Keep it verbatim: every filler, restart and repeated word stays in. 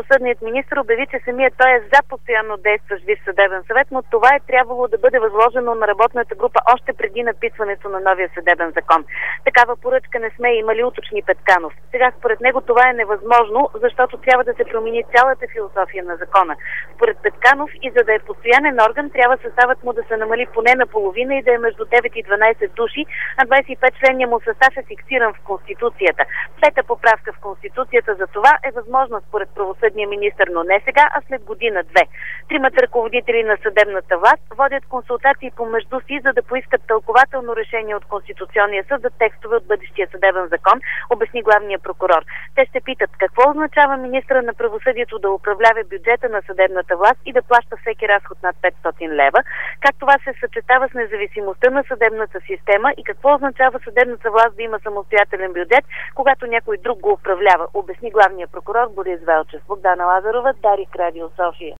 правосъдният министр обяви, че самият той е за постоянно действащ Висш съдебен съвет, но това е трябвало да бъде възложено на работната група още преди написването на новия съдебен закон. Такава поръчка не сме имали, уточни Петканов. Сега според него това е невъзможно, защото трябва да се промени цялата философия на закона. Според Петканов, и за да е постоянен орган, трябва съставът му да се намали поне наполовина и да е между девет и дванайсет души, а двайсет и пет членния му състав е фиксиран в Конституцията. Пета поправка в Конституцията за това е възможна според правосъдния министър, но не сега, а след година-две. Тримата ръководители на съдебната власт водят консултации помежду си, за да поискат тълкователно решение от Конституционния съд за текстове от бъдещия съдебен закон, обясни главния прокурор. Те ще питат какво означава министъра на правосъдието да управлява бюджета на съдебната власт и да плаща всеки разход над петстотин лева, как това се съчетава с независимостта на съдебната система и какво означава съдебната власт да има самостоятелен бюджет, когато някой друг го управлява, обясни главния прокурор Борис Велчев. Богдана Лазарова, Дарик, Радио София.